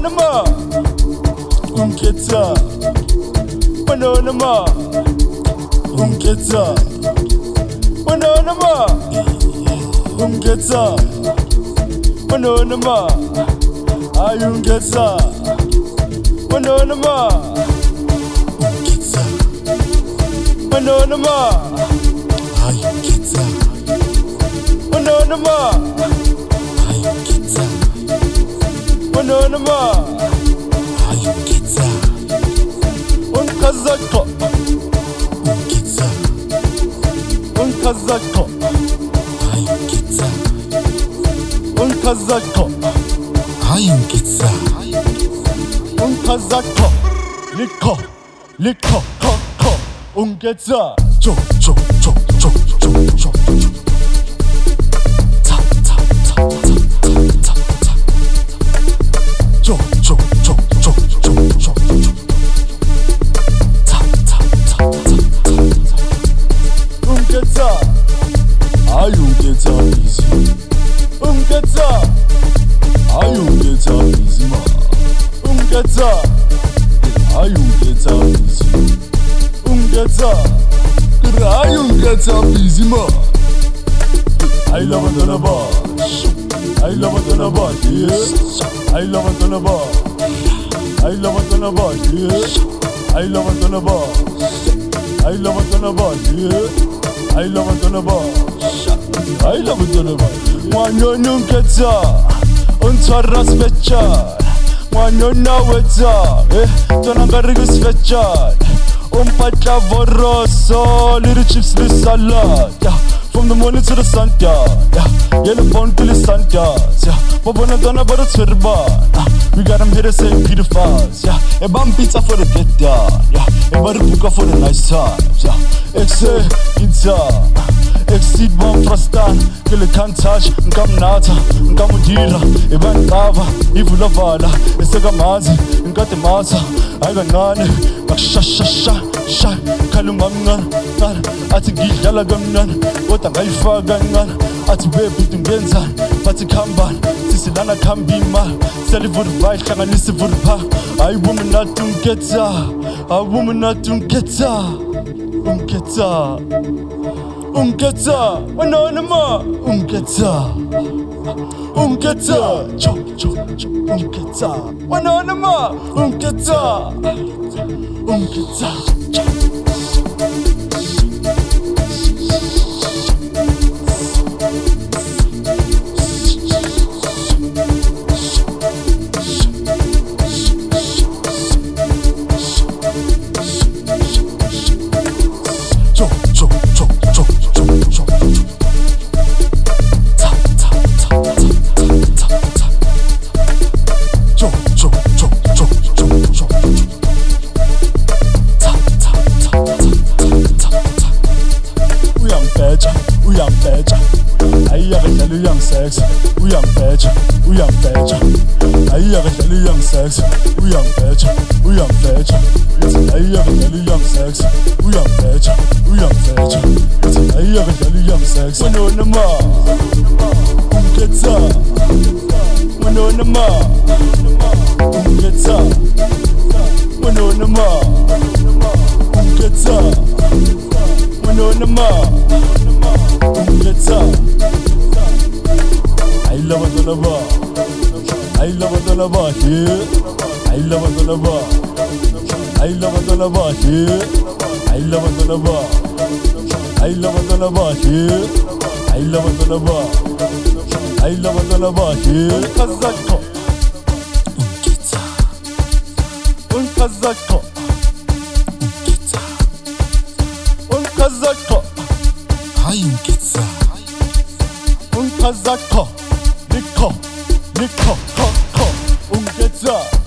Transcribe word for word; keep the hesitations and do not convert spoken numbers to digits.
Manonama, Unketa, Manonama, Unketa, Manonama, Unketa, Manonama, Ayunketa, Manonama, Unketa, Manonama, Ayunketa, Manonama, Ayunketa, Manonama, Ayunketa, Unkazako, Unketa, Unkazako, Ayunketa, Unkazako, Ayunketa, Unkazako, Liko, Liko, Ko, Ko, Unketa, Jo, Jo, Jo, Jo, Jo, Jo, Ta, Ta, Ta, Ta, Ta, Ta, Jo, Jo, Jo, Jo, Jo, Jo, Ta, Ta, Ta, Ta, Ta, Unketa, Ayunketa easy, Unketa, Ayunketa easy ma, Unketa, Ayunketa easy, Unketa, Ayunketa easy ma. I love it on a bar, I love it on a bar, yeah. I love it on a bar, I love it on a bar, yeah. I love it on a bar, I love it on a bar, yeah. I love it on a bar, I love it on a bar. Mwanyo nunketa, untara special. Mwanyo naweta, eh, tonangarigu special. Umpatla voroso, little chips, little salad, yeah. From the morning to the sun, yeah, yeah. Yellow bone till the sun, yeah. Babona dona but it's We got them here to Saint Peter Falls, yeah. A bum pizza for the get down, yeah. A butter buka for the nice times, yeah. Exe, guitar, exceed one frostan. Kill it can't touch, nkam nata, nkam udira. Evan lava, evil of vala. Esega mazi, nkate masa. I got none, but sha sha sha sha. Kalumamnan, ati gidala gamnan. What a gaifa gangan, ati baby tungenza. Pati kamban, sisilana kambima. Sell it for the right, can I listen for the pa? I woman not to get her, a woman not to get her. Unketa, Unketa, Manonama, Unketa, Unketa, Cho, Cho, Cho, Unketa, Manonama, Unketa, Unketa. We young sex, we young bitch, we young bitch. I have a tell young sex, we young bitch, we young bitch. I have a tell young sex, we young bitch, we young bitch. I have a tell young sex. When on the ma, get up. When on the ma, get up. When on the ma, get up. When on the ma, get up. I love it on the bar, I love it on the bar, yeah. I love it on the bar, I love it on the bar, yeah. I love it on the bar, I love it on the bar, yeah. I love it on the bar, I love it on the bar, yeah. Unkazako, Unketa, Unkazako, Unketa, Unkazako, Ayunketa, Unkazako. Liko, Liko, Ko, Ko, Unketa.